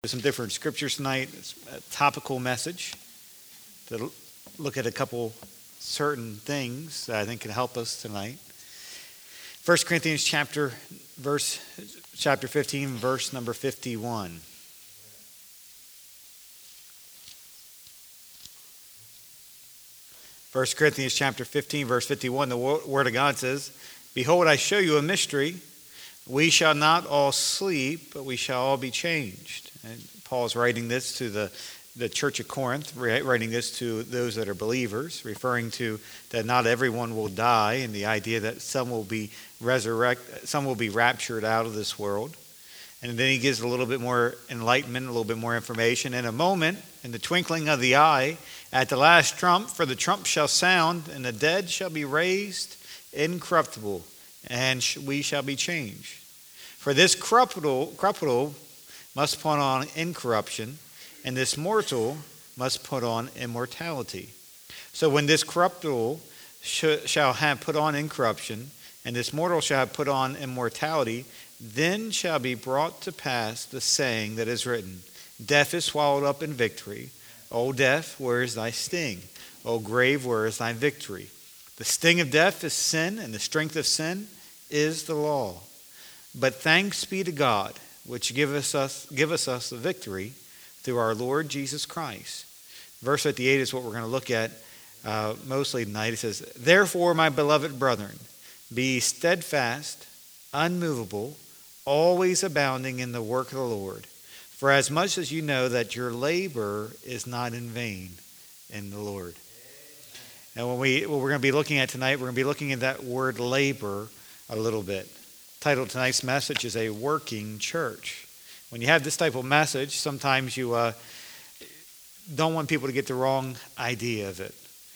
Some different scriptures tonight. It's a topical message to look at a couple certain things that I think can help us tonight. 1 Corinthians chapter 15, verse number 51. First Corinthians chapter 15, verse 51, the Word of God says, "Behold, I show you a mystery. We shall not all sleep, but we shall all be changed." And Paul's writing this to the church of Corinth, writing this to those that are believers, referring to that not everyone will die, and the idea that some will be some will be raptured out of this world. And then he gives a little bit more enlightenment, a little bit more information. "In a moment, in the twinkling of the eye, at the last trump, for the trump shall sound, and the dead shall be raised incorruptible, and we shall be changed. For this corruptible must put on incorruption, and this mortal must put on immortality. So when this corruptible shall have put on incorruption, and this mortal shall have put on immortality, then shall be brought to pass the saying that is written, Death is swallowed up in victory. O death, where is thy sting? O grave, where is thy victory? The sting of death is sin, and the strength of sin is the law. But thanks be to God, which giveth us the victory through our Lord Jesus Christ." Verse 58 is what we're going to look at mostly tonight. It says, "Therefore, my beloved brethren, be steadfast, unmovable, always abounding in the work of the Lord. For as much as you know that your labor is not in vain in the Lord." And what we're going to be looking at tonight, we're going to be looking at that word labor a little bit. The title of tonight's message is A Working Church. When you have this type of message, sometimes you don't want people to get the wrong idea of it.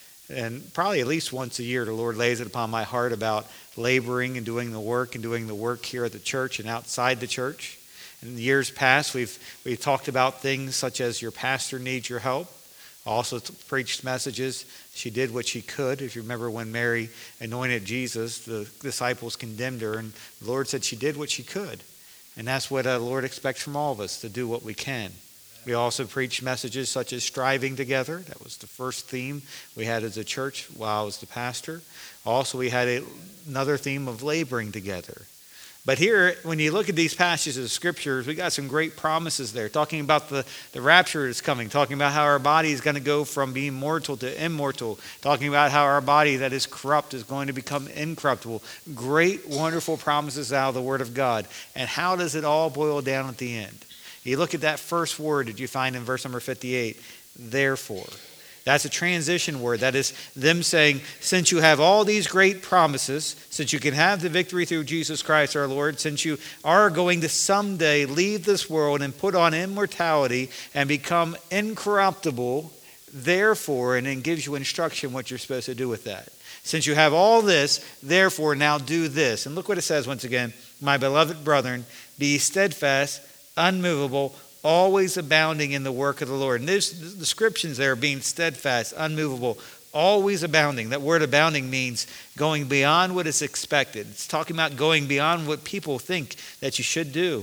And probably at least once a year, the Lord lays it upon my heart about laboring and doing the work here at the church and outside the church. In the years past, we've talked about things such as your pastor needs your help. Also preached messages. She did what she could. If you remember when Mary anointed Jesus, the disciples condemned her, and the Lord said she did what she could. And that's what the Lord expects from all of us, to do what we can. We also preached messages such as striving together. That was the first theme we had as a church while I was the pastor. Also, we had another theme of laboring together. But here, when you look at these passages of scriptures, we got some great promises there, talking about the rapture is coming, talking about how our body is going to go from being mortal to immortal, talking about how our body that is corrupt is going to become incorruptible. Great, wonderful promises out of the Word of God. And how does it all boil down at the end? You look at that first word that you find in verse number 58, therefore. That's a transition word. That is them saying, since you have all these great promises, since you can have the victory through Jesus Christ our Lord, since you are going to someday leave this world and put on immortality and become incorruptible, therefore, and then gives you instruction what you're supposed to do with that. Since you have all this, therefore now do this. And look what it says once again, "My beloved brethren, be steadfast, unmovable, always abounding in the work of the Lord." And there's descriptions there of being steadfast, unmovable, always abounding. That word abounding means going beyond what is expected. It's talking about going beyond what people think that you should do.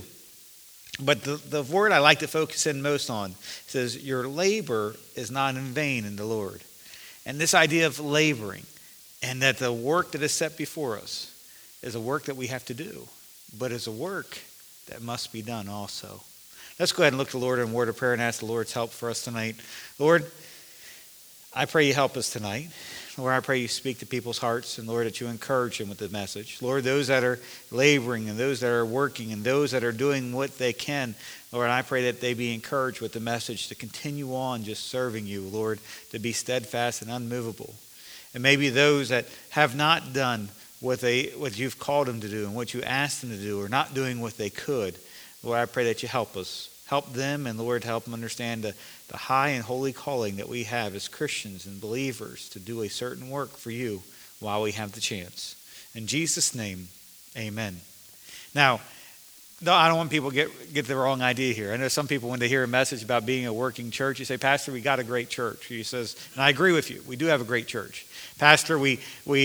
But the word I like to focus in most on says, your labor is not in vain in the Lord. And this idea of laboring, and that the work that is set before us is a work that we have to do, but is a work that must be done also. Let's go ahead and look to the Lord in a word of prayer and ask the Lord's help for us tonight. Lord, I pray you help us tonight. Lord, I pray you speak to people's hearts, and Lord, that you encourage them with the message. Lord, those that are laboring and those that are working and those that are doing what they can, Lord, I pray that they be encouraged with the message to continue on just serving you, Lord, to be steadfast and unmovable. And maybe those that have not done what you've called them to do and what you asked them to do, or not doing what they could, Lord, I pray that you help us. Help them, and Lord, help them understand the high and holy calling that we have as Christians and believers to do a certain work for you while we have the chance. In Jesus' name, amen. Now, No, I don't want people to get the wrong idea here. I know some people, when they hear a message about being a working church, you say, Pastor, we got a great church. He says, and I agree with you, we do have a great church. Pastor, we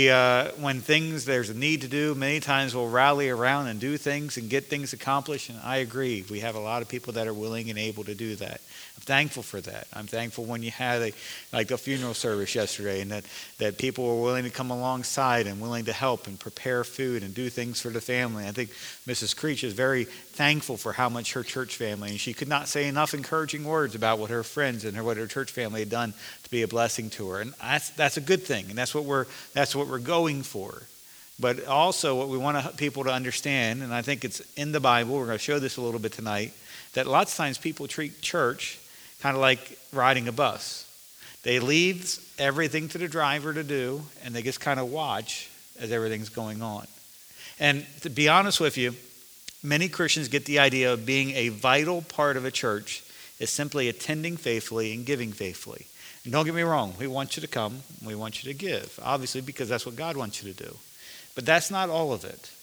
when there's a need to do, many times we'll rally around and do things and get things accomplished, and I agree. We have a lot of people that are willing and able to do that. I'm thankful for that. I'm thankful when you had a funeral service yesterday, and that people were willing to come alongside and willing to help and prepare food and do things for the family. I think Mrs. Creech is very thankful for how much her church family, and she could not say enough encouraging words about what her friends and what her church family had done to be a blessing to her. And that's a good thing, and that's what we're going for. But also what we want people to understand, and I think it's in the Bible, we're going to show this a little bit tonight, that lots of times people treat church kind of like riding a bus. They leave everything to the driver to do, and they just kind of watch as everything's going on. And to be honest with you, many Christians get the idea of being a vital part of a church is simply attending faithfully and giving faithfully. And don't get me wrong, we want you to come, we want you to give, obviously, because that's what God wants you to do. But that's not all of it.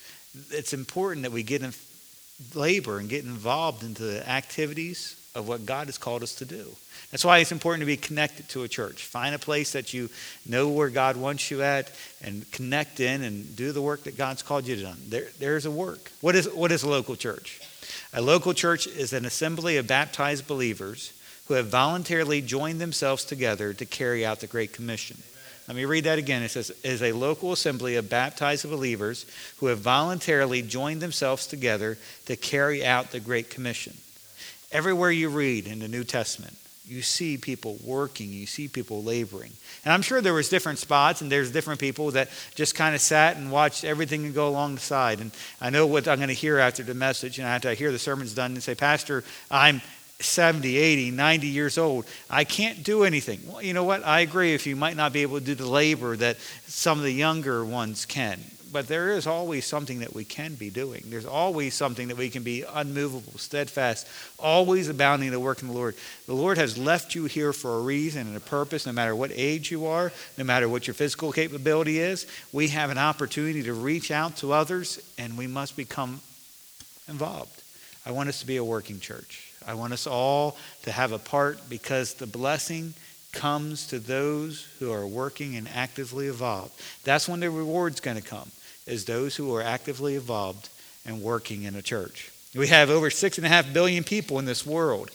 It's important that we get in labor and get involved into the activities of what God has called us to do. That's why it's important to be connected to a church. Find a place that you know where God wants you at and connect in and do the work that God's called you to do. There's a work. What is a local church? A local church is an assembly of baptized believers who have voluntarily joined themselves together to carry out the Great Commission. Let me read that again. It says, is a local assembly of baptized believers who have voluntarily joined themselves together to carry out the Great Commission. Everywhere you read in the New Testament, you see people working, you see people laboring. And I'm sure there was different spots and there's different people that just kind of sat and watched everything go along the side. And I know what I'm going to hear after the message, and after I hear the sermon's done, and say, Pastor, I'm 70, 80, 90 years old. I can't do anything. Well, you know what? I agree if you might not be able to do the labor that some of the younger ones can. But there is always something that we can be doing. There's always something that we can be unmovable, steadfast, always abounding in the work of the Lord. The Lord has left you here for a reason and a purpose, no matter what age you are, no matter what your physical capability is. We have an opportunity to reach out to others, and we must become involved. I want us to be a working church. I want us all to have a part, because the blessing comes to those who are working and actively involved. That's when the reward's going to come, is those who are actively involved and working in a church. We have over 6.5 billion people in this world.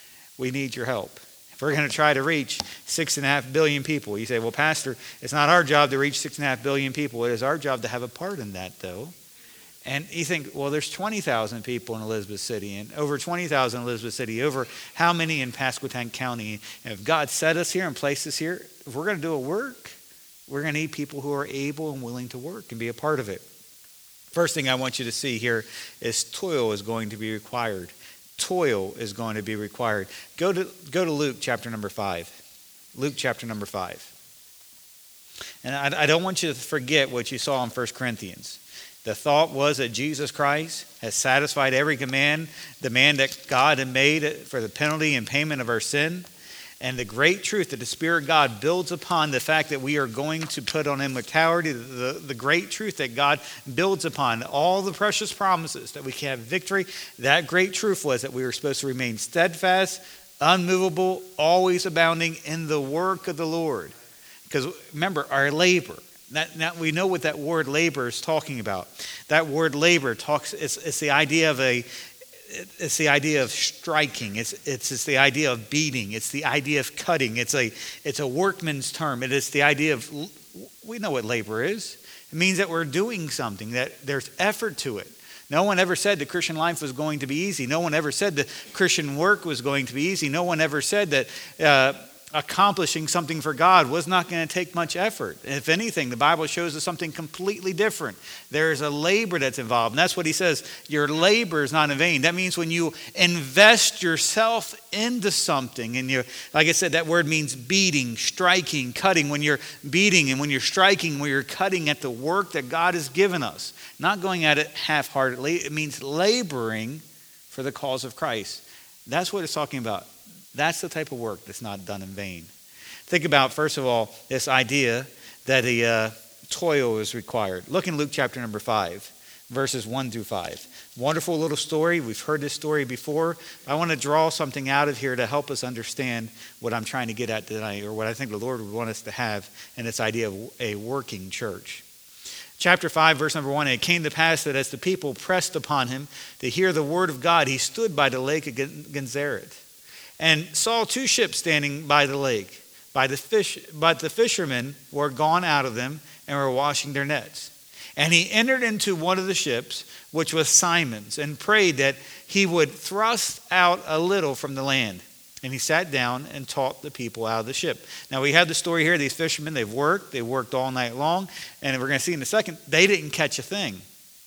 We need your help. If we're going to try to reach 6.5 billion people, you say, well, Pastor, it's not our job to reach 6.5 billion people. It is our job to have a part in that, though. And you think, well, there's 20,000 people in Elizabeth City, and over 20,000 in Elizabeth City, over how many in Pasquotank County? And if God set us here and placed us here, if we're going to do a work, we're going to need people who are able and willing to work and be a part of it. First thing I want you to see here is toil is going to be required. Toil is going to be required. Go to Luke chapter number 5. Luke chapter number 5. And I don't want you to forget what you saw in 1 Corinthians. The thought was that Jesus Christ has satisfied every demand that God had made for the penalty and payment of our sin. And the great truth that the Spirit of God builds upon the fact that we are going to put on immortality, the great truth that God builds upon, all the precious promises that we can have victory, that great truth was that we were supposed to remain steadfast, unmovable, always abounding in the work of the Lord. Because remember, our labor. Now we know what that word labor is talking about. That word labor it's the idea of striking. It's the idea of beating. It's the idea of cutting. It's a workman's term. It is the idea of, we know what labor is. It means that we're doing something, that there's effort to it. No one ever said the Christian life was going to be easy. No one ever said the Christian work was going to be easy. No one ever said that accomplishing something for God was not going to take much effort. If anything, the Bible shows us something completely different. There is a labor that's involved. And that's what he says. Your labor is not in vain. That means when you invest yourself into something, and like I said, that word means beating, striking, cutting. When you're beating and when you're striking, when you're cutting at the work that God has given us, not going at it half-heartedly. It means laboring for the cause of Christ. That's what it's talking about. That's the type of work that's not done in vain. Think about, first of all, this idea that a toil is required. Look in Luke chapter number 5. verses 1 through 5. Wonderful little story. We've heard this story before. I want to draw something out of here to help us understand what I'm trying to get at tonight, or what I think the Lord would want us to have in this idea of a working church. Chapter 5, verse number 1, it came to pass that as the people pressed upon him to hear the word of God, he stood by the lake of Gennesaret and saw two ships standing by the lake. But the fishermen were gone out of them and were washing their nets. And he entered into one of the ships, which was Simon's, and prayed that he would thrust out a little from the land. And he sat down and taught the people out of the ship. Now we have the story here. These fishermen, they worked all night long. And we're going to see in a second, they didn't catch a thing.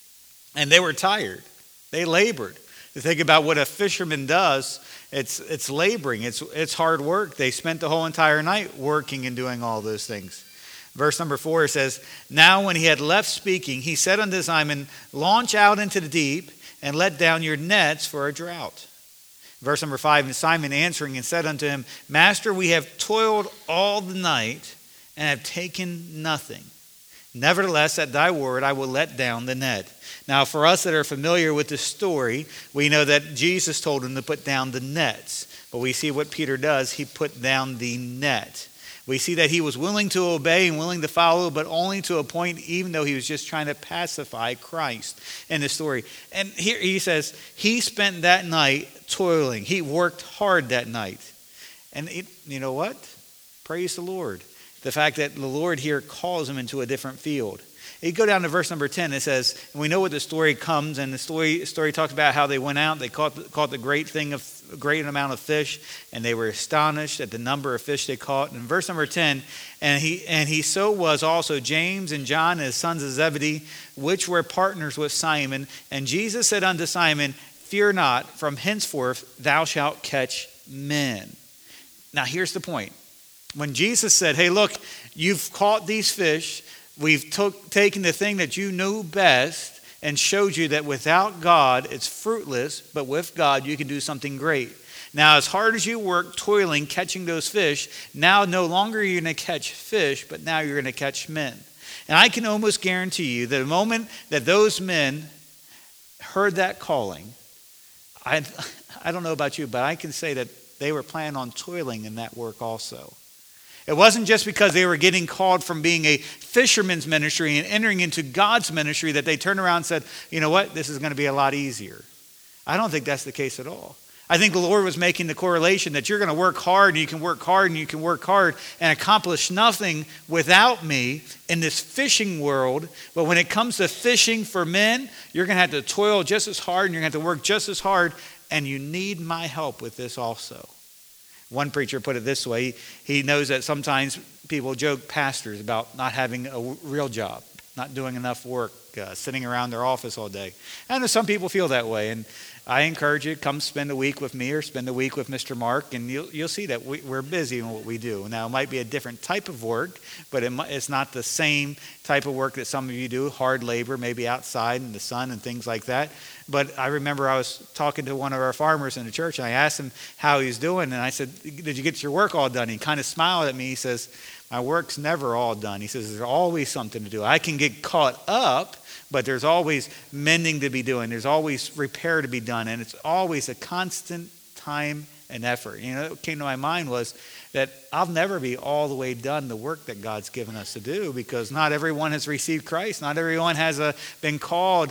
And they were tired. They labored. To think about what a fisherman does, it's laboring. It's hard work. They spent the whole entire night working and doing all those things. Verse number 4 says, now when he had left speaking, he said unto Simon, launch out into the deep and let down your nets for a draught. Verse number 5, and Simon answering and said unto him, Master, we have toiled all the night and have taken nothing. Nevertheless, at thy word, I will let down the net. Now, for us that are familiar with the story, we know that Jesus told him to put down the nets. But we see what Peter does. He put down the net. We see that he was willing to obey and willing to follow, but only to a point, even though he was just trying to pacify Christ in the story. And here he says, he spent that night toiling. He worked hard that night. And you know what? Praise the Lord. The fact that the Lord here calls him into a different field. You go down to verse number 10, it says, and we know what the story comes, and the story talks about how they went out, they caught the great amount of fish, and they were astonished at the number of fish they caught. And in verse number 10, and he so was also James and John, his sons of Zebedee, which were partners with Simon. And Jesus said unto Simon, fear not, from henceforth thou shalt catch men. Now here's the point. When Jesus said, hey, look, you've caught these fish. We've taken the thing that you knew best and showed you that without God, it's fruitless, but with God, you can do something great. Now, as hard as you work, toiling, catching those fish, now no longer you're going to catch fish, but now you're going to catch men. And I can almost guarantee you that the moment that those men heard that calling, I don't know about you, but I can say that they were planning on toiling in that work also. It wasn't just because they were getting called from being a fisherman's ministry and entering into God's ministry that they turned around and said, you know what, this is going to be a lot easier. I don't think that's the case at all. I think the Lord was making the correlation that you're going to work hard and you can work hard and you can work hard and accomplish nothing without me in this fishing world. But when it comes to fishing for men, you're going to have to toil just as hard and you're going to have to work just as hard. And you need my help with this also. One preacher put it this way. He knows that sometimes people joke, pastors, about not having a real job, not doing enough work, sitting around their office all day. And some people feel that way. And I encourage you, come spend a week with me or spend a week with Mr. Mark, and you'll see that we're busy in what we do. Now, it might be a different type of work, but it's not the same type of work that some of you do, hard labor, maybe outside in the sun and things like that. But I remember I was talking to one of our farmers in the church, and I asked him how he was doing, and I said, did you get your work all done? He kind of smiled at me. He says, my work's never all done. He says, there's always something to do. I can get caught up, but there's always mending to be doing. There's always repair to be done, and it's always a constant time and effort. You know, what came to my mind was that I'll never be all the way done the work that God's given us to do, because not everyone has received Christ. Not everyone has been called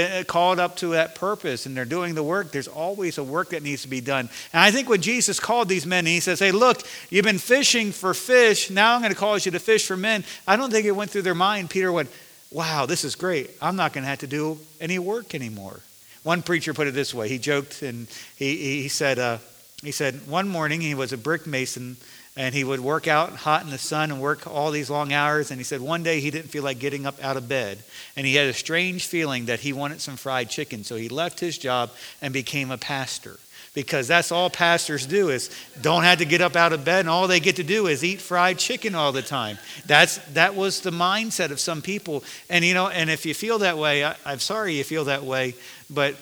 up to that purpose, and they're doing the work. There's always a work that needs to be done. And I think when Jesus called these men, he says, hey, look, you've been fishing for fish. Now I'm going to cause you to fish for men. I don't think it went through their mind. Peter went, wow, this is great. I'm not going to have to do any work anymore. One preacher put it this way. He joked, and he said one morning he was a brick mason, and he would work out hot in the sun and work all these long hours. And he said one day he didn't feel like getting up out of bed. And he had a strange feeling that he wanted some fried chicken. So he left his job and became a pastor. Because that's all pastors do, is don't have to get up out of bed, and all they get to do is eat fried chicken all the time. That was the mindset of some people. And and if you feel that way, I'm sorry you feel that way, but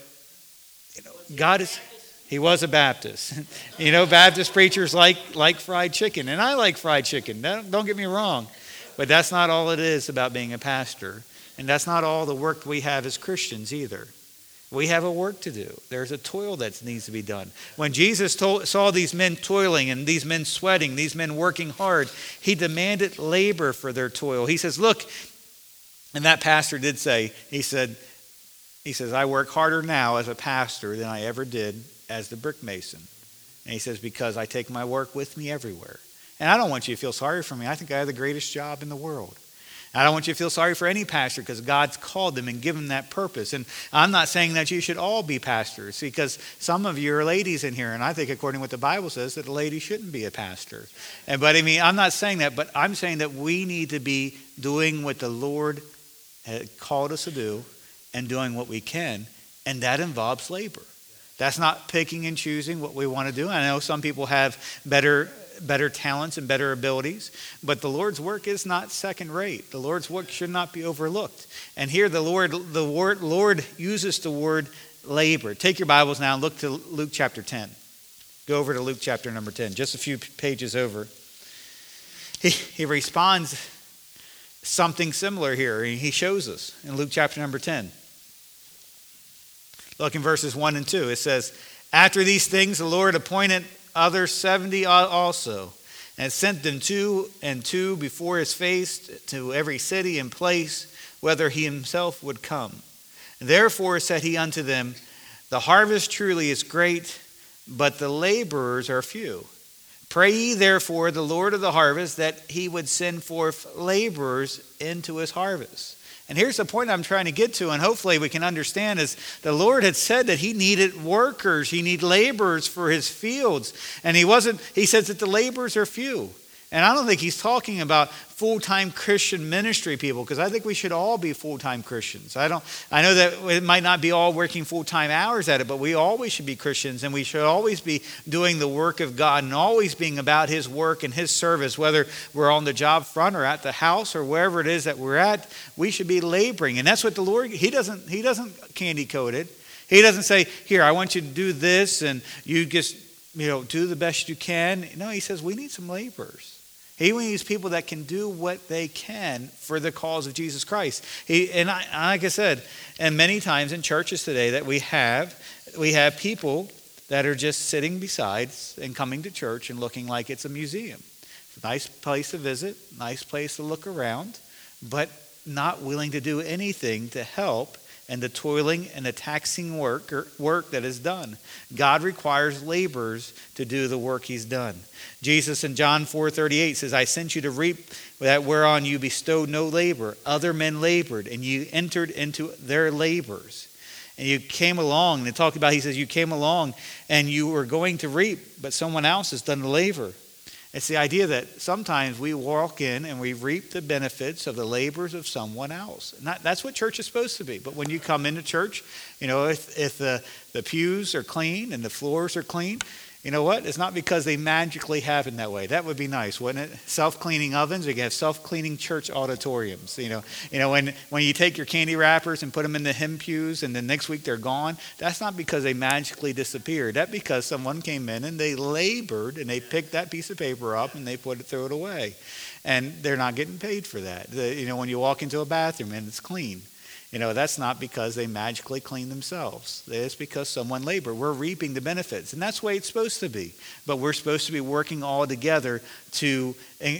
God is. He was a Baptist. Baptist preachers like fried chicken, and I like fried chicken. Don't get me wrong, but that's not all it is about being a pastor. And that's not all the work we have as Christians either. We have a work to do. There's a toil that needs to be done. When Jesus saw these men toiling and these men sweating, these men working hard, he demanded labor for their toil. He says, look, and that pastor did say, he says, I work harder now as a pastor than I ever did as the brick mason. And he says, because I take my work with me everywhere. And I don't want you to feel sorry for me. I think I have the greatest job in the world. I don't want you to feel sorry for any pastor because God's called them and given them that purpose. And I'm not saying that you should all be pastors because some of you are ladies in here. And I think according to what the Bible says that a lady shouldn't be a pastor. But I mean, I'm not saying that, but I'm saying that we need to be doing what the Lord had called us to do and doing what we can. And that involves labor. That's not picking and choosing what we want to do. I know some people have better talents and better abilities, but the Lord's work is not second rate. The Lord's work should not be overlooked. And here the Lord uses the word labor. Take your Bibles now and look to Luke chapter 10. Go over to Luke chapter number 10, just a few pages over. He responds something similar here. He shows us in Luke chapter number 10. Look in verses 1 and 2. It says, after these things the Lord appointed other 70 also, and sent them 2 and 2 before his face to every city and place, whither he himself would come. Therefore said he unto them, the harvest truly is great, but the laborers are few. Pray ye therefore the Lord of the harvest that he would send forth laborers into his harvest. And here's the point I'm trying to get to, and hopefully we can understand, is the Lord had said that he needed workers, he needed laborers for his fields. And he says that the laborers are few. And I don't think he's talking about full-time Christian ministry people, because I think we should all be full-time Christians. I know that it might not be all working full-time hours at it, but we always should be Christians, and we should always be doing the work of God and always being about his work and his service, whether we're on the job front or at the house or wherever it is that we're at. We should be laboring. And that's what the Lord, he doesn't candy coat it. He doesn't say, here, I want you to do this and you just, do the best you can. No, he says we need some laborers. He needs people that can do what they can for the cause of Jesus Christ. Like I said, and many times in churches today that we have people that are just sitting beside and coming to church and looking like it's a museum. It's a nice place to visit, nice place to look around, but not willing to do anything to help and the toiling and the taxing work that is done. God requires laborers to do the work he's done. Jesus in John 4:38 says, I sent you to reap that whereon you bestowed no labor. Other men labored, and you entered into their labors. And you came along, and he says, you came along and you were going to reap, but someone else has done the labor. It's the idea that sometimes we walk in and we reap the benefits of the labors of someone else. That's what church is supposed to be. But when you come into church, if the pews are clean and the floors are clean, you know what? It's not because they magically happen that way. That would be nice, wouldn't it? Self-cleaning ovens. You can have self-cleaning church auditoriums. When you take your candy wrappers and put them in the hymn pews and the next week they're gone, that's not because they magically disappeared. That's because someone came in and they labored and they picked that piece of paper up and they threw it away. And they're not getting paid for that. When you walk into a bathroom and it's clean, that's not because they magically clean themselves. It's because someone labored. We're reaping the benefits. And that's the way it's supposed to be. But we're supposed to be working all together to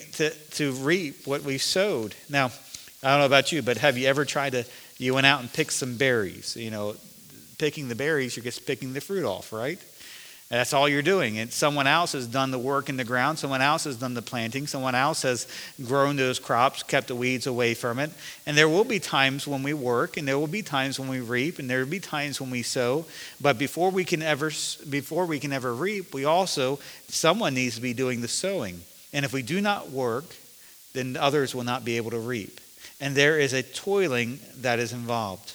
reap what we sowed. Now, I don't know about you, but have you ever you went out and picked some berries? Picking the berries, you're just picking the fruit off, right? And that's all you're doing. And someone else has done the work in the ground. Someone else has done the planting. Someone else has grown those crops, kept the weeds away from it. And there will be times when we work, and there will be times when we reap, and there will be times when we sow. But before we can ever reap, someone needs to be doing the sowing. And if we do not work, then others will not be able to reap. And there is a toiling that is involved.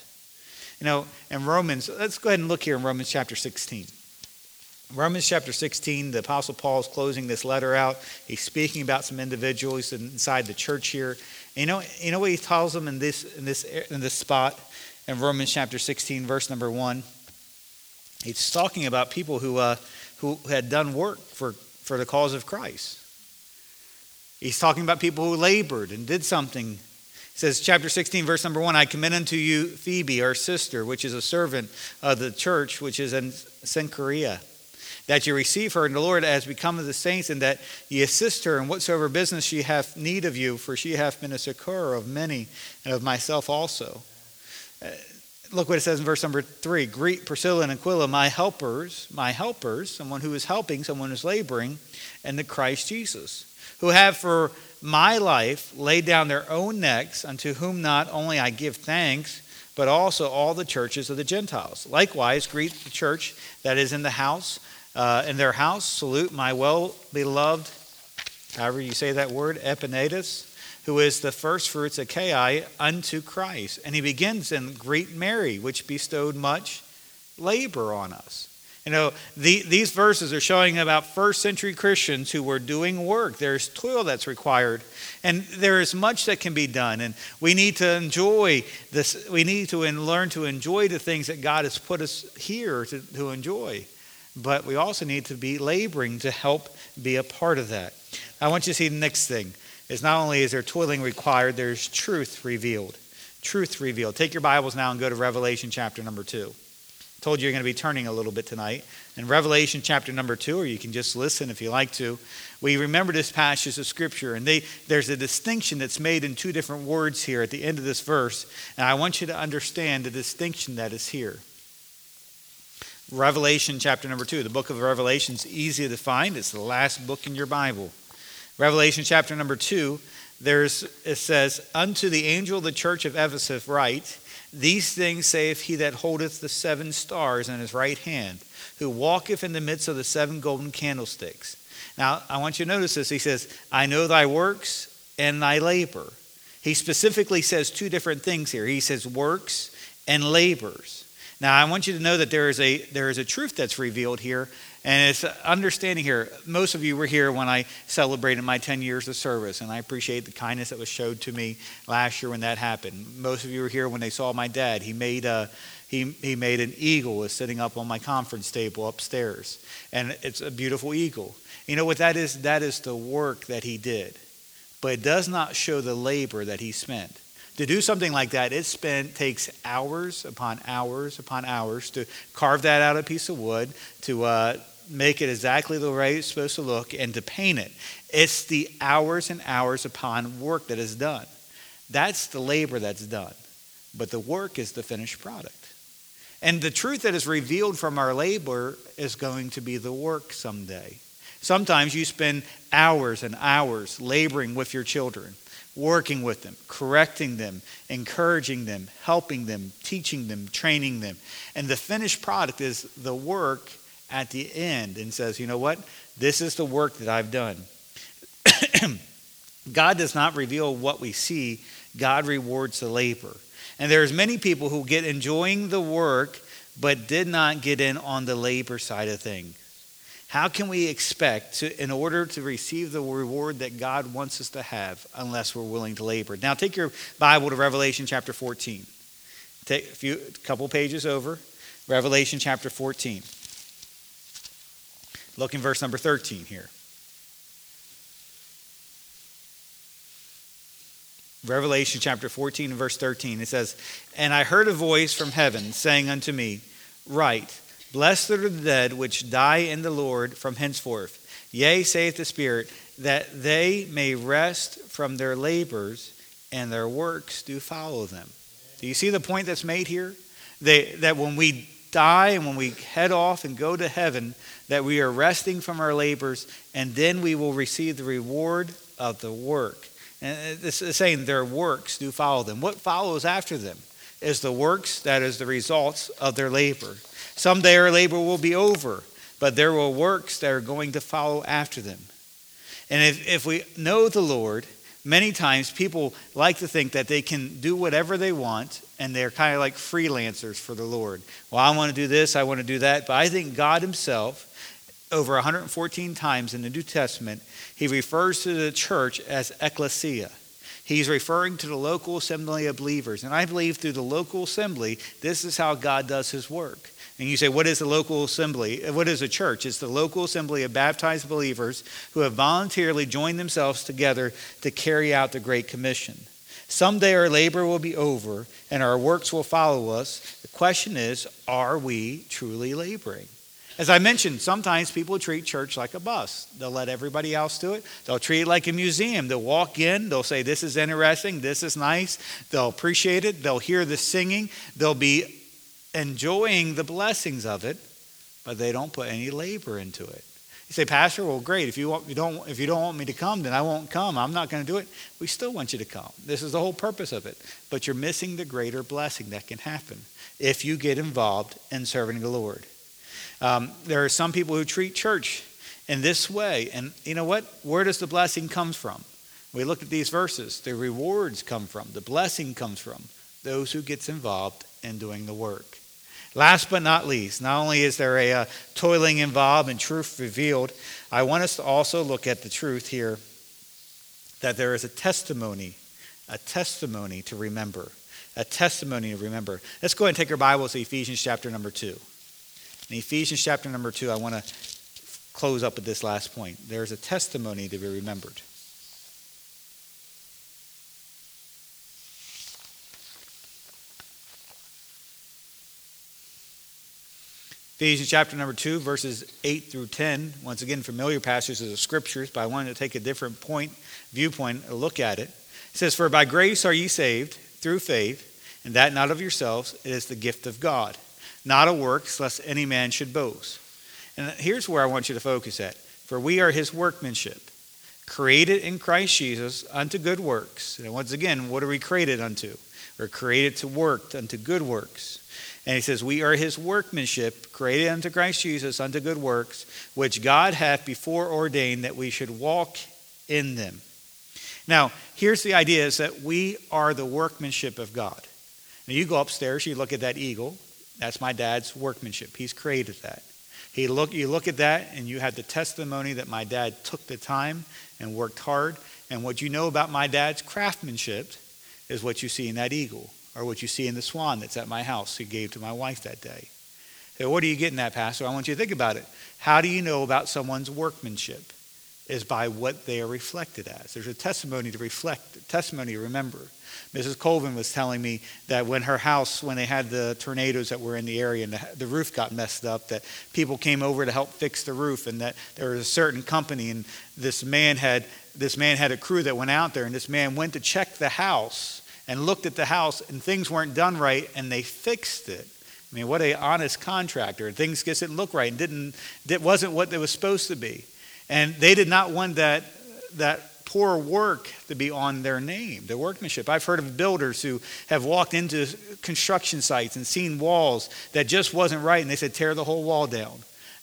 In Romans, let's go ahead and look here in Romans chapter 16. Romans chapter 16, the Apostle Paul is closing this letter out. He's speaking about some individuals inside the church here. And you know what he tells them in this spot in Romans chapter 16, verse number 1. He's talking about people who had done work for the cause of Christ. He's talking about people who labored and did something. It says, chapter 16, verse number 1, I commend unto you Phoebe, our sister, which is a servant of the church, which is in Cenchrea, that you receive her in the Lord as becometh the saints, and that ye assist her in whatsoever business she hath need of you, for she hath been a succour of many, and of myself also. Look what it says in verse number 3. Greet Priscilla and Aquila, my helpers, someone who is helping, someone who is laboring in the Christ Jesus, who have for my life laid down their own necks, unto whom not only I give thanks, but also all the churches of the Gentiles. Likewise, greet the church that is in the house, in their house. Salute my well-beloved, however you say that word, Epaenetus, who is the first fruits of Achaia unto Christ. And he begins in greet Mary, which bestowed much labor on us. You know, these verses are showing about first century Christians who were doing work. There's toil that's required, and there is much that can be done. And we need to enjoy this. We need to learn to enjoy the things that God has put us here to enjoy. But we also need to be laboring to help be a part of that. I want you to see the next thing. Is not only is there toiling required, there's truth revealed. Truth revealed. Take your Bibles now and go to Revelation chapter number 2. Told you you're going to be turning a little bit tonight. In Revelation chapter number 2, or you can just listen if you like to, we remember this passage of Scripture, and there's a distinction that's made in two different words here at the end of this verse, and I want you to understand the distinction that is here. Revelation chapter number 2, the book of Revelation is easy to find. It's the last book in your Bible. Revelation chapter number 2, it says, unto the angel of the church of Ephesus write, these things saith he that holdeth the 7 stars in his right hand, who walketh in the midst of the 7 golden candlesticks. Now, I want you to notice this. He says, I know thy works and thy labor. He specifically says 2 different things here. He says works and labors. Now, I want you to know that there is a truth that's revealed here, and it's understanding here. Most of you were here when I celebrated my 10 years of service, and I appreciate the kindness that was showed to me last year when that happened. Most of you were here when they saw my dad. He made an eagle was sitting up on my conference table upstairs, and it's a beautiful eagle. You know what that is? That is the work that he did, but it does not show the labor that he spent. To do something like that, takes hours upon hours upon hours to carve that out of a piece of wood, to make it exactly the way it's supposed to look, and to paint it. It's the hours and hours upon work that is done. That's the labor that's done. But the work is the finished product. And the truth that is revealed from our labor is going to be the work someday. Sometimes you spend hours and hours laboring with your children, working with them, correcting them, encouraging them, helping them, teaching them, training them. And the finished product is the work at the end, and says, you know what? This is the work that I've done. God does not reveal what we see. God rewards the labor. And there's many people who get enjoying the work, but did not get in on the labor side of things. How can we expect in order to receive the reward that God wants us to have, unless we're willing to labor? Now take your Bible to Revelation chapter 14. Take a couple pages over. Revelation chapter 14. Look in verse number 13 here. Revelation chapter 14 and verse 13. It says, and I heard a voice from heaven saying unto me, write, blessed are the dead which die in the Lord from henceforth. Yea, saith the Spirit, that they may rest from their labors, and their works do follow them. Do you see the point that's made here? That when we die and when we head off and go to heaven, that we are resting from our labors, and then we will receive the reward of the work. And this is saying their works do follow them. What follows after them is the works, that is the results of their labor. Someday our labor will be over, but there will works that are going to follow after them. And if we know the Lord, many times people like to think that they can do whatever they want, and they're kind of like freelancers for the Lord. Well, I want to do this, I want to do that. But I think God himself, over 114 times in the New Testament, he refers to the church as ecclesia. He's referring to the local assembly of believers. And I believe through the local assembly, this is how God does his work. And you say, what is the local assembly? What is a church? It's the local assembly of baptized believers who have voluntarily joined themselves together to carry out the Great Commission. Someday our labor will be over and our works will follow us. The question is, are we truly laboring? As I mentioned, sometimes people treat church like a bus. They'll let everybody else do it. They'll treat it like a museum. They'll walk in. They'll say, this is interesting. This is nice. They'll appreciate it. They'll hear the singing. They'll be enjoying the blessings of it, but they don't put any labor into it. You say, Pastor, well, great. If you don't want me to come, then I won't come. I'm not going to do it. We still want you to come. This is the whole purpose of it. But you're missing the greater blessing that can happen if you get involved in serving the Lord. There are some people who treat church in this way. And you know what? Where does the blessing come from? We look at these verses. The rewards come from. The blessing comes from those who gets involved in doing the work. Last but not least, not only is there a toiling involved and truth revealed, I want us to also look at the truth here that there is a testimony to remember. A testimony to remember. Let's go ahead and take our Bibles to Ephesians chapter number 2. In Ephesians chapter number 2, I want to close up at this last point. There's a testimony to be remembered. Ephesians chapter number 2, verses 8 through 10. Once again, familiar passages of scriptures, but I wanted to take a different viewpoint, a look at it. It says, "For by grace are ye saved, through faith, and that not of yourselves, it is the gift of God. Not of works, lest any man should boast." And here's where I want you to focus at. "For we are his workmanship, created in Christ Jesus unto good works." And once again, what are we created unto? We're created to work unto good works. And he says, "We are his workmanship, created unto Christ Jesus unto good works, which God hath before ordained that we should walk in them." Now, here's the idea, is that we are the workmanship of God. Now, you go upstairs, you look at that eagle. That's my dad's workmanship. He's created that. You look at that, and you have the testimony that my dad took the time and worked hard. And what you know about my dad's craftsmanship is what you see in that eagle, or what you see in the swan that's at my house he gave to my wife that day. So what are you getting at, Pastor? I want you to think about it. How do you know about someone's workmanship? Is by what they are reflected as. There's a testimony to reflect, a testimony to remember. Mrs. Colvin was telling me that when her house, when they had the tornadoes that were in the area and the roof got messed up, that people came over to help fix the roof, and that there was a certain company, and this man had a crew that went out there, and this man went to check the house and looked at the house, and things weren't done right, and they fixed it. I mean, what an honest contractor. Things just didn't look right, and it wasn't what it was supposed to be. And they did not want that poor work to be on their name, their workmanship. I've heard of builders who have walked into construction sites and seen walls that just wasn't right, and they said, tear the whole wall down.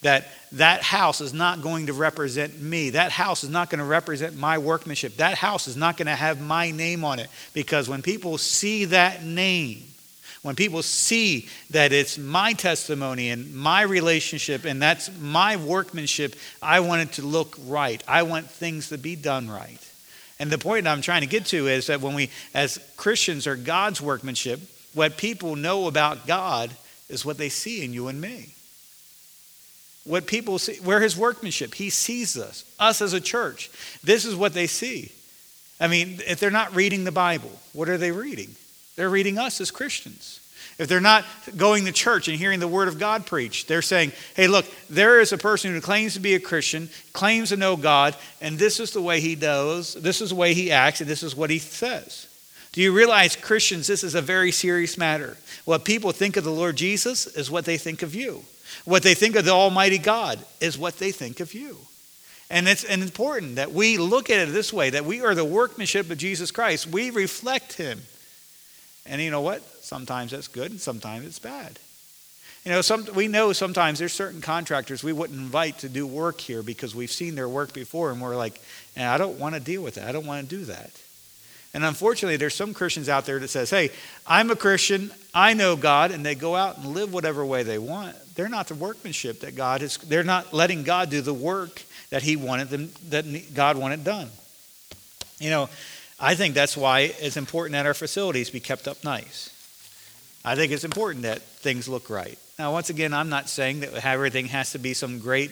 That house is not going to represent me. That house is not going to represent my workmanship. That house is not going to have my name on it. Because when people see that name, when people see that it's my testimony and my relationship and that's my workmanship, I want it to look right. I want things to be done right. And the point I'm trying to get to is that when we, as Christians, are God's workmanship, what people know about God is what they see in you and me. What people see, we're his workmanship. He sees us as a church. This is what they see. I mean, if they're not reading the Bible, what are they reading? They're reading us as Christians. If they're not going to church and hearing the word of God preached, they're saying, hey, look, there is a person who claims to be a Christian, claims to know God, and this is the way he does, this is the way he acts, and this is what he says. Do you realize, Christians, this is a very serious matter? What people think of the Lord Jesus is what they think of you. What they think of the Almighty God is what they think of you. And it's important that we look at it this way, that we are the workmanship of Jesus Christ. We reflect him. And you know what? Sometimes that's good and sometimes it's bad. You know, we know sometimes there's certain contractors we wouldn't invite to do work here because we've seen their work before and we're like, I don't want to deal with that. I don't want to do that. And unfortunately, there's some Christians out there that says, hey, I'm a Christian, I know God, and they go out and live whatever way they want. They're not the workmanship that God is. They're not letting God do the work that he wanted them, that God wanted done. You know, I think that's why it's important that our facilities be kept up nice. I think it's important that things look right. Now, once again, I'm not saying that everything has to be some great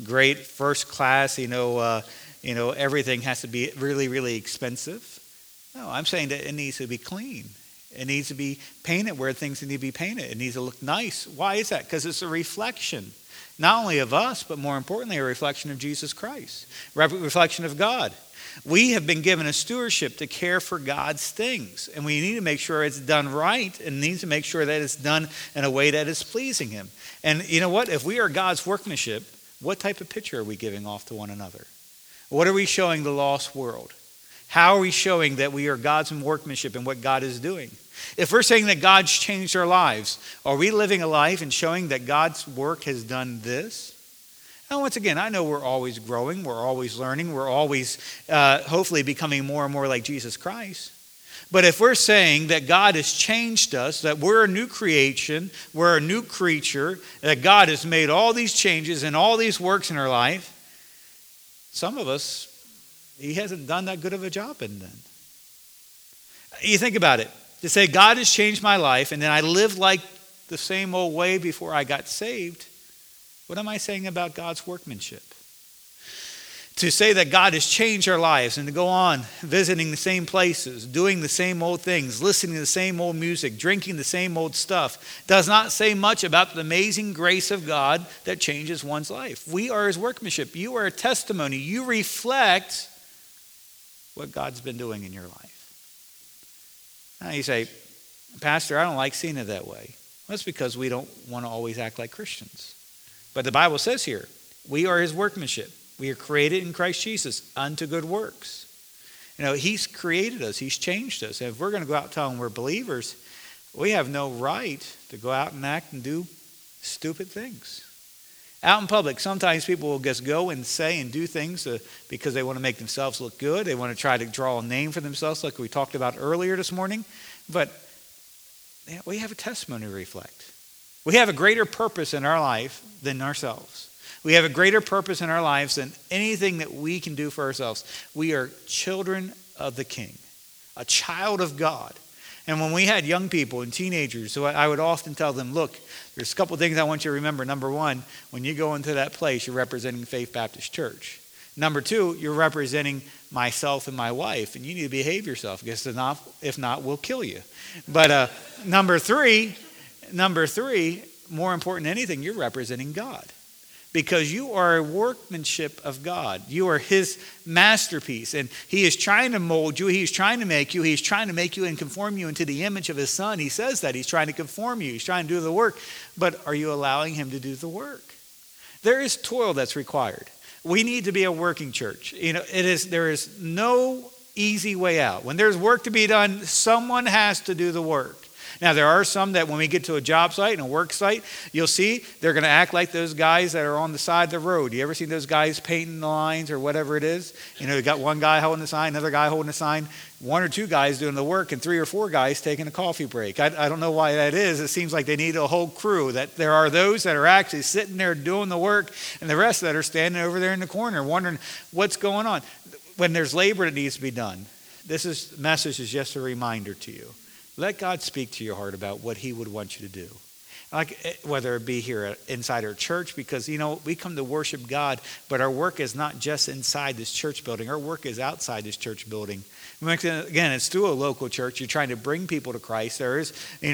first class, everything has to be really, really expensive. No, I'm saying that it needs to be clean. It needs to be painted where things need to be painted. It needs to look nice. Why is that? Because it's a reflection, not only of us, but more importantly, a reflection of Jesus Christ, reflection of God. We have been given a stewardship to care for God's things, and we need to make sure it's done right, and needs to make sure that it's done in a way that is pleasing him. And you know what? If we are God's workmanship, what type of picture are we giving off to one another? What are we showing the lost world? How are we showing that we are God's workmanship and what God is doing? If we're saying that God's changed our lives, are we living a life and showing that God's work has done this? And once again, I know we're always growing, we're always learning, we're always hopefully becoming more and more like Jesus Christ. But if we're saying that God has changed us, that we're a new creation, we're a new creature, that God has made all these changes and all these works in our life, some of us, he hasn't done that good of a job in then. You think about it. To say God has changed my life and then I lived like the same old way before I got saved, what am I saying about God's workmanship? To say that God has changed our lives and to go on visiting the same places, doing the same old things, listening to the same old music, drinking the same old stuff, does not say much about the amazing grace of God that changes one's life. We are his workmanship. You are a testimony. You reflect what God's been doing in your life. Now you say, Pastor, I don't like seeing it that way. Well, that's because we don't want to always act like Christians. But the Bible says here, we are his workmanship. We are created in Christ Jesus unto good works. You know, he's created us. He's changed us. And if we're going to go out telling we're believers, we have no right to go out and act and do stupid things. Out in public, sometimes people will just go and say and do things because they want to make themselves look good. They want to try to draw a name for themselves like we talked about earlier this morning. But we have a testimony to reflect. We have a greater purpose in our life than ourselves. We have a greater purpose in our lives than anything that we can do for ourselves. We are children of the King, a child of God. And when we had young people and teenagers, so I would often tell them, look, there's a couple things I want you to remember. Number one, when you go into that place, you're representing Faith Baptist Church. Number two, you're representing myself and my wife, and you need to behave yourself, because if not, we'll kill you. But number three, more important than anything, you're representing God. Because you are a workmanship of God. You are his masterpiece. And he is trying to mold you. He's trying to make you. He's trying to make you and conform you into the image of his son. He says that. He's trying to conform you. He's trying to do the work. But are you allowing him to do the work? There is toil that's required. We need to be a working church. You know, there is no easy way out. When there's work to be done, someone has to do the work. Now, there are some that when we get to a job site and a work site, you'll see they're going to act like those guys that are on the side of the road. You ever seen those guys painting the lines or whatever it is? You know, you got one guy holding the sign, another guy holding the sign, one or two guys doing the work, and three or four guys taking a coffee break. I don't know why that is. It seems like they need a whole crew, that there are those that are actually sitting there doing the work, and the rest that are standing over there in the corner wondering what's going on. When there's labor that needs to be done, this message is just a reminder to you. Let God speak to your heart about what he would want you to do. Like whether it be here inside our church, because, you know, we come to worship God, but our work is not just inside this church building. Our work is outside this church building. Again, it's through a local church. You're trying to bring people to Christ. There's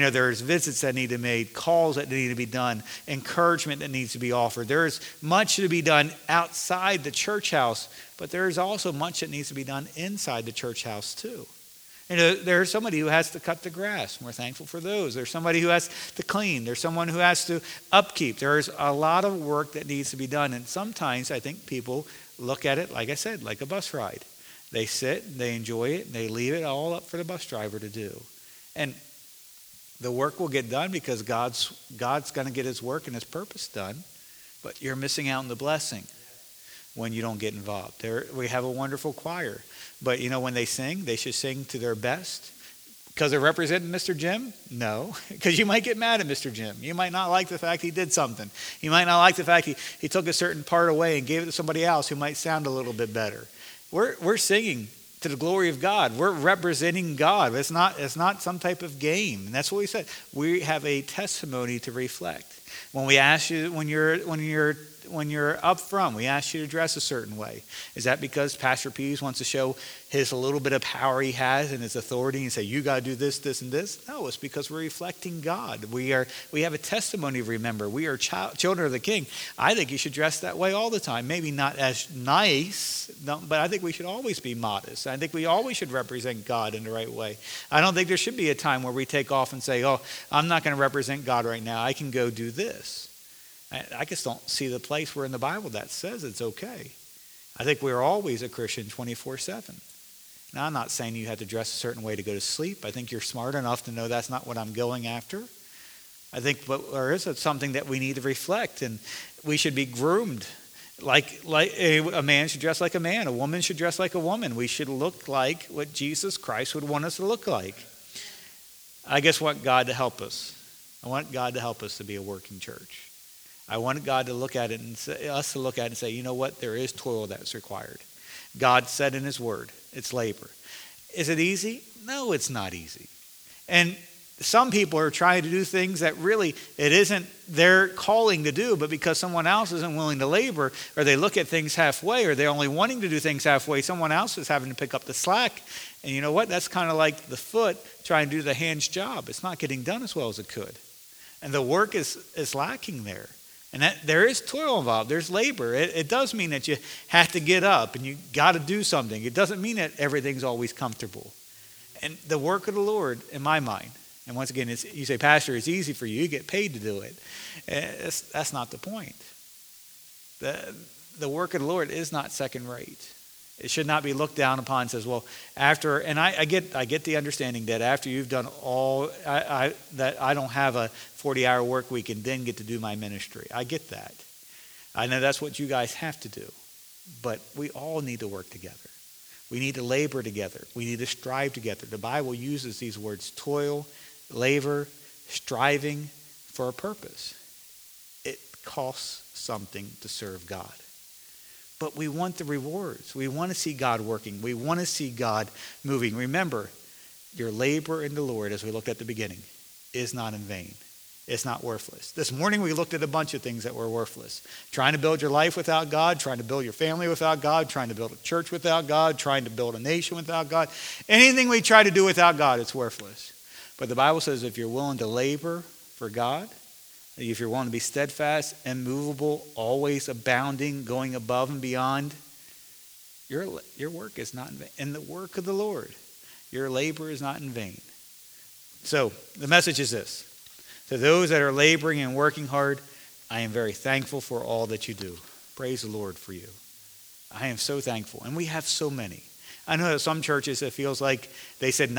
visits that need to be made, calls that need to be done, encouragement that needs to be offered. There's much to be done outside the church house, but there's also much that needs to be done inside the church house too. You know, there's somebody who has to cut the grass, and we're thankful for those. There's somebody who has to clean. There's someone who has to upkeep. There's a lot of work that needs to be done. And sometimes I think people look at it, like I said, like a bus ride. They sit, they enjoy it, and they leave it all up for the bus driver to do. And the work will get done because God's going to get his work and his purpose done. But you're missing out on the blessing when you don't get involved. We have a wonderful choir. But, you know, when they sing, they should sing to their best. Because they're representing Mr. Jim? No. Because you might get mad at Mr. Jim. You might not like the fact he did something. You might not like the fact he took a certain part away and gave it to somebody else who might sound a little bit better. We're singing to the glory of God. We're representing God. It's not some type of game. And that's what we said. We have a testimony to reflect. When we ask you, when you're up front, we ask you to dress a certain way. Is that because Pastor Pease wants to show his little bit of power he has and his authority and say, you got to do this, this, and this? No, it's because we're reflecting God. We have a testimony to remember. We are children of the King. I think you should dress that way all the time. Maybe not as nice, but I think we should always be modest. I think we always should represent God in the right way. I don't think there should be a time where we take off and say, oh, I'm not going to represent God right now. I can go do this. I just don't see the place where in the Bible that says it's okay. I think we're always a Christian 24/7. Now, I'm not saying you have to dress a certain way to go to sleep. I think you're smart enough to know that's not what I'm going after. I think there is something that we need to reflect, and we should be groomed. Like a man should dress like a man. A woman should dress like a woman. We should look like what Jesus Christ would want us to look like. I just want God to help us. I want God to help us to be a working church. I want God to look at it and us to look at it and say, you know what? There is toil that's required. God said in his word, it's labor. Is it easy? No, it's not easy. And some people are trying to do things that really it isn't their calling to do, but because someone else isn't willing to labor, or they look at things halfway, or they're only wanting to do things halfway, someone else is having to pick up the slack. And you know what? That's kind of like the foot trying to do the hand's job. It's not getting done as well as it could. And the work is lacking there. And that there is toil involved. There's labor. It does mean that you have to get up and you got to do something. It doesn't mean that everything's always comfortable. And the work of the Lord, in my mind, and once again, you say, Pastor, it's easy for you. You get paid to do it. That's not the point. The work of the Lord is not second rate. It should not be looked down upon and says, well, after, and I get the understanding that after you've done all, that I don't have a 40-hour work week and then get to do my ministry. I get that. I know that's what you guys have to do. But we all need to work together. We need to labor together. We need to strive together. The Bible uses these words, toil, labor, striving for a purpose. It costs something to serve God. But we want the rewards. We want to see God working. We want to see God moving. Remember, your labor in the Lord, as we looked at the beginning, is not in vain. It's not worthless. This morning we looked at a bunch of things that were worthless. Trying to build your life without God, trying to build your family without God, trying to build a church without God, trying to build a nation without God. Anything we try to do without God, it's worthless. But the Bible says if you're willing to labor for God, if you're willing to be steadfast, immovable, always abounding, going above and beyond, your work is not in vain. In the work of the Lord, your labor is not in vain. So the message is this. To those that are laboring and working hard, I am very thankful for all that you do. Praise the Lord for you. I am so thankful. And we have so many. I know that some churches, it feels like they said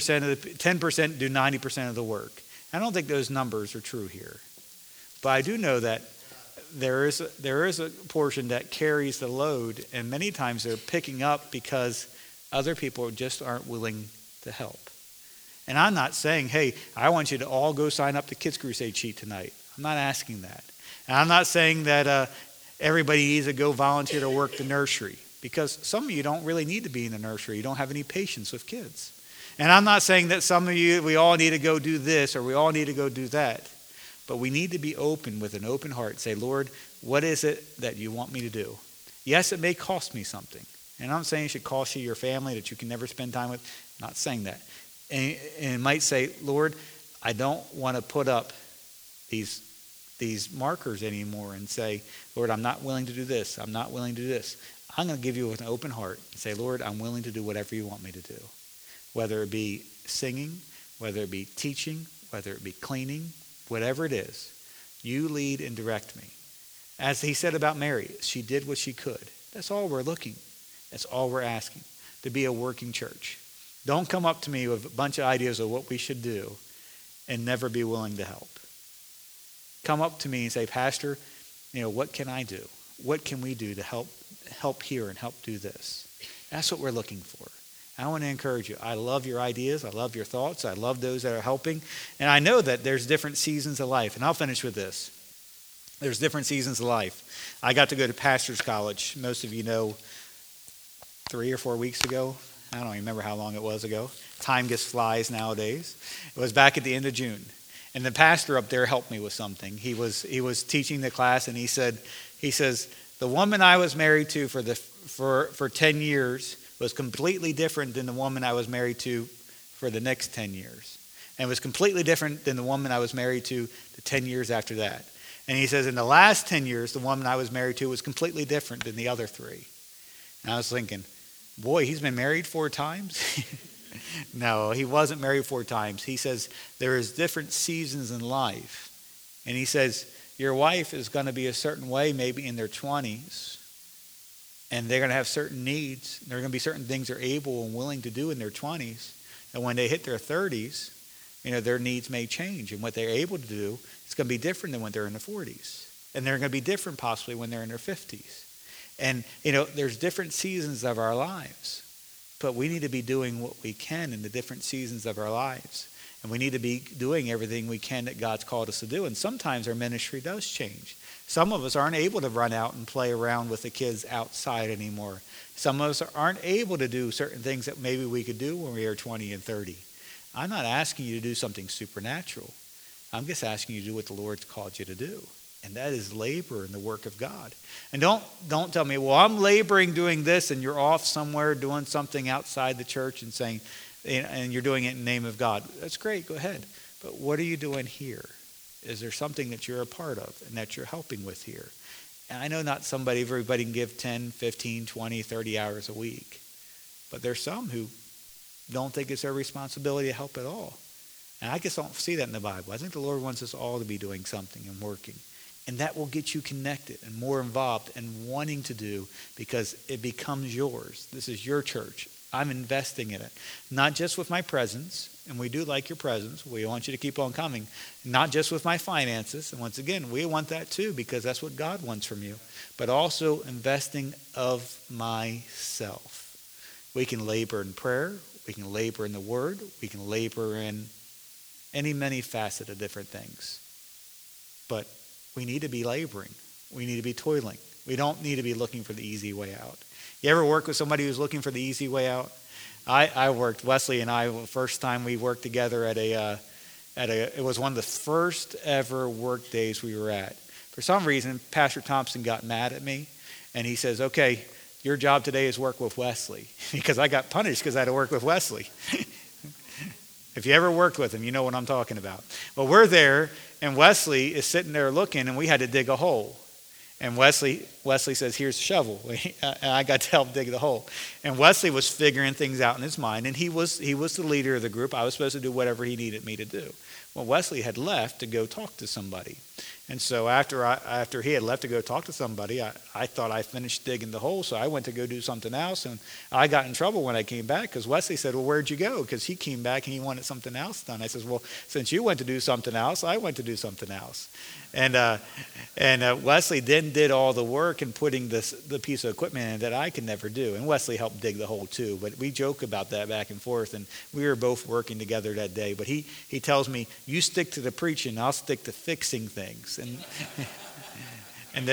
10% do 90% of the work. I don't think those numbers are true here. But I do know that there is a portion that carries the load, and many times they're picking up because other people just aren't willing to help. And I'm not saying, hey, I want you to all go sign up to Kids Crusade Sheet tonight. I'm not asking that. And I'm not saying that everybody needs to go volunteer to work the nursery, because some of you don't really need to be in the nursery. You don't have any patience with kids. And I'm not saying that some of you, we all need to go do this or we all need to go do that. But we need to be open with an open heart. Say, Lord, what is it that you want me to do? Yes, it may cost me something. And I'm not saying it should cost you your family that you can never spend time with. I'm not saying that. And it might say, Lord, I don't want to put up these markers anymore and say, Lord, I'm not willing to do this. I'm not willing to do this. I'm going to give you an open heart and say, Lord, I'm willing to do whatever you want me to do. Whether it be singing, whether it be teaching, whether it be cleaning, whatever it is, you lead and direct me. As he said about Mary, she did what she could. That's all we're looking. That's all we're asking, to be a working church. Don't come up to me with a bunch of ideas of what we should do and never be willing to help. Come up to me and say, Pastor, what can I do? What can we do to help here and help do this? That's what we're looking for. I want to encourage you. I love your ideas. I love your thoughts. I love those that are helping. And I know that there's different seasons of life. And I'll finish with this. There's different seasons of life. I got to go to pastor's college. Most of you know 3 or 4 weeks ago. I don't remember how long it was ago. Time just flies nowadays. It was back at the end of June. And the pastor up there helped me with something. He was teaching the class, and he says, the woman I was married to for 10 years was completely different than the woman I was married to for the next 10 years. And it was completely different than the woman I was married to the 10 years after that. And he says, in the last 10 years, the woman I was married to was completely different than the other 3. And I was thinking, boy, he's been married 4 times? No, he wasn't married 4 times. He says, there is different seasons in life. And he says, your wife is going to be a certain way maybe in their 20s. And they're going to have certain needs. There are going to be certain things they're able and willing to do in their 20s. And when they hit their 30s, their needs may change. And what they're able to do is going to be different than when they're in their 40s. And they're going to be different possibly when they're in their 50s. And, there's different seasons of our lives. But we need to be doing what we can in the different seasons of our lives. And we need to be doing everything we can that God's called us to do. And sometimes our ministry does change. Some of us aren't able to run out and play around with the kids outside anymore. Some of us aren't able to do certain things that maybe we could do when we were 20 and 30. I'm not asking you to do something supernatural. I'm just asking you to do what the Lord's called you to do. And that is labor in the work of God. And don't tell me, well, I'm laboring doing this, and you're off somewhere doing something outside the church and saying, and you're doing it in the name of God. That's great, go ahead. But what are you doing here? Is there something that you're a part of and that you're helping with here? And I know not everybody can give 10, 15, 20, 30 hours a week. But there's some who don't think it's their responsibility to help at all. And I just don't see that in the Bible. I think the Lord wants us all to be doing something and working. And that will get you connected and more involved and wanting to do, because it becomes yours. This is your church. I'm investing in it. Not just with my presence, and we do like your presence. We want you to keep on coming. Not just with my finances. And once again, we want that too, because that's what God wants from you. But also investing of myself. We can labor in prayer. We can labor in the Word. We can labor in many facets of different things. But we need to be laboring. We need to be toiling. We don't need to be looking for the easy way out. You ever work with somebody who's looking for the easy way out? I worked, Wesley and I, the first time we worked together it was one of the first ever work days we were at. For some reason, Pastor Thompson got mad at me, and he says, okay, your job today is work with Wesley, because I got punished because I had to work with Wesley. If you ever worked with him, you know what I'm talking about. Well, we're there, and Wesley is sitting there looking, and we had to dig a hole. And Wesley says, here's a shovel. And I got to help dig the hole. And Wesley was figuring things out in his mind, and he was the leader of the group. I was supposed to do whatever he needed me to do. Well, Wesley had left to go talk to somebody. And so after he had left to go talk to somebody, I thought I finished digging the hole, so I went to go do something else. And I got in trouble when I came back, because Wesley said, well, where'd you go? Because he came back and he wanted something else done. I says, well, since you went to do something else, I went to do something else. And Wesley then did all the work in putting the piece of equipment in that I could never do. And Wesley helped dig the hole too. But we joke about that back and forth. And we were both working together that day. But he tells me, you stick to the preaching, I'll stick to fixing things. And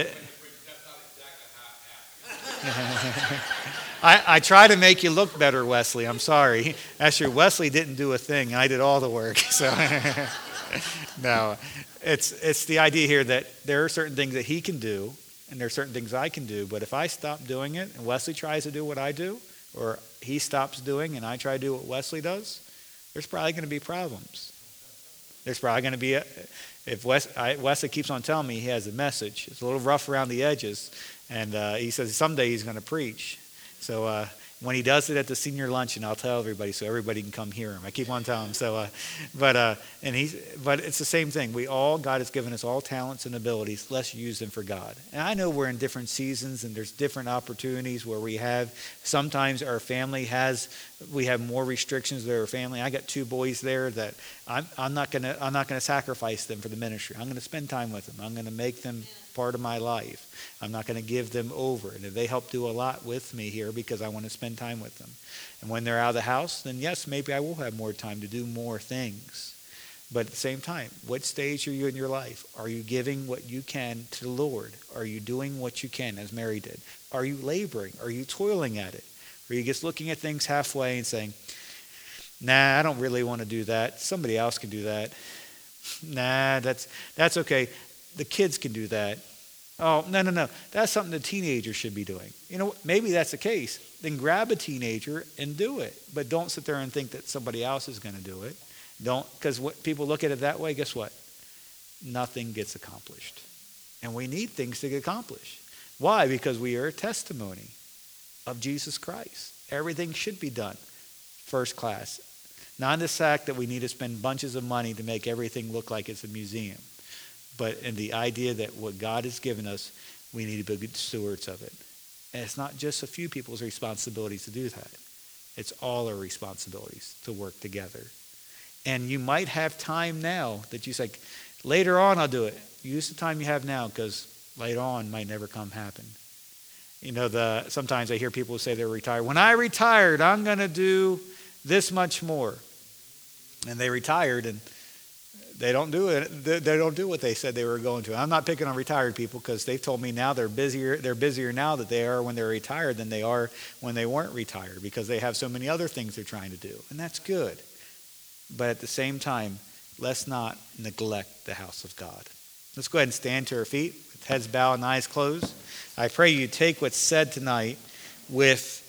I try to make you look better, Wesley. I'm sorry. Actually, Wesley didn't do a thing. I did all the work. So no, it's the idea here that there are certain things that he can do, and there are certain things I can do. But if I stop doing it, and Wesley tries to do what I do, or he stops doing and I try to do what Wesley does, there's probably going to be problems. There's probably going to be if Wesley keeps on telling me he has a message. It's a little rough around the edges, and he says someday he's going to preach. So when he does it at the senior luncheon, I'll tell everybody so everybody can come hear him. I keep on telling him. So, but it's the same thing. God has given us all talents and abilities. Let's use them for God. And I know we're in different seasons, and there's different opportunities where we have. Sometimes our family we have more restrictions with our family. I got 2 boys there that I'm not gonna sacrifice them for the ministry. I'm gonna spend time with them. I'm gonna make them part of my life. I'm not going to give them over. And they help do a lot with me here because I want to spend time with them. And when they're out of the house, then yes, maybe I will have more time to do more things. But at the same time, what stage are you in your life? Are you giving what you can to the Lord? Are you doing what you can, as Mary did? Are you laboring? Are you toiling at it? Or are you just looking at things halfway and saying, nah, I don't really want to do that. Somebody else can do that. Nah, that's okay. The kids can do that. Oh, no. That's something the teenagers should be doing. You know, maybe that's the case. Then grab a teenager and do it. But don't sit there and think that somebody else is going to do it. Because what people look at it that way, guess what? Nothing gets accomplished. And we need things to get accomplished. Why? Because we are a testimony of Jesus Christ. Everything should be done first class. Not the fact that we need to spend bunches of money to make everything look like it's a museum. But in the idea that what God has given us, we need to be good stewards of it. And it's not just a few people's responsibilities to do that. It's all our responsibilities to work together. And you might have time now that you say, later on I'll do it. Use the time you have now, because later on might never come happen. You know, sometimes I hear people say they're retired. When I retired, I'm going to do this much more. And they retired and they don't do it. They don't do what they said they were going to. I'm not picking on retired people, because they've told me now they're busier. They're busier now that they are when they're retired than they are when they weren't retired, because they have so many other things they're trying to do. And that's good. But at the same time, let's not neglect the house of God. Let's go ahead and stand to our feet with heads bowed and eyes closed. I pray you take what's said tonight with